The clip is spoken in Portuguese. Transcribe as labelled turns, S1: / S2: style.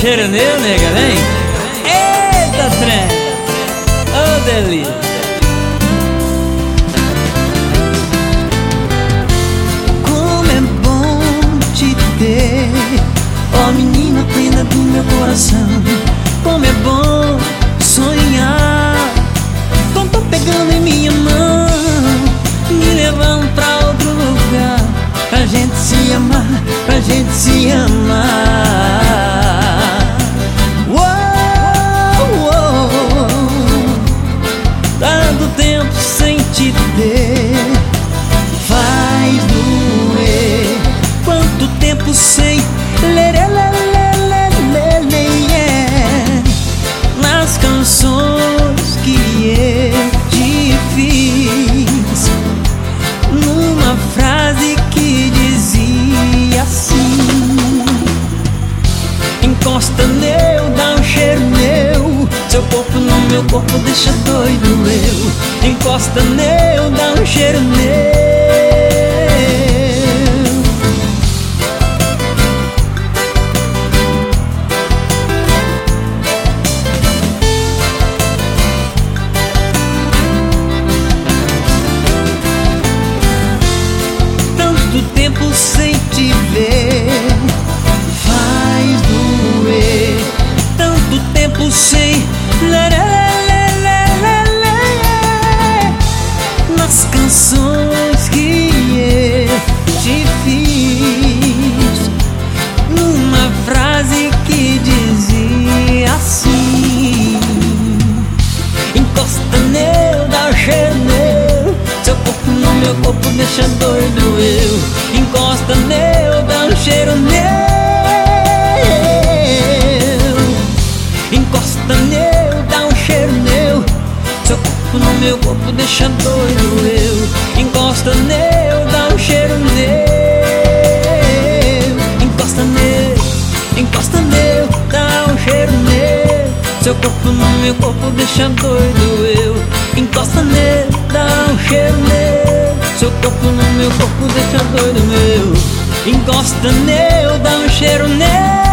S1: cheiro meu, nega, vem. Eita, trem. Ô, delícia.
S2: Como é bom te ter, ó menina plena do meu coração. Como é bom sonhar com tô pegando em minha mão, me levando pra outro lugar, pra gente se amar, pra gente se amar. Tanto tempo sem te ter faz doer. Quanto tempo sem nas canções que eu te fiz, numa frase que dizia assim: encosta neu, dá um cheiro meu, seu corpo no meu corpo deixa doido eu. Encosta neu, dá um cheiro meu. Tanto tempo sem te ver faz doer. Tanto tempo sem nas canções que eu te fiz, numa frase que dizia assim: encosta neu, dá um cheiro meu, seu corpo no meu corpo deixa doido eu. Encosta neu, dá um cheiro meu. Encosta neu, dá um cheiro meu, seu corpo no meu corpo deixa doido eu. Encosta neu, dá um cheiro meu. Encosta neu, dá um cheiro meu, seu corpo no meu corpo deixa doido eu. Encosta neu, dá um cheiro meu, seu corpo no meu corpo deixa doido meu. Encosta neu, dá um cheiro meu.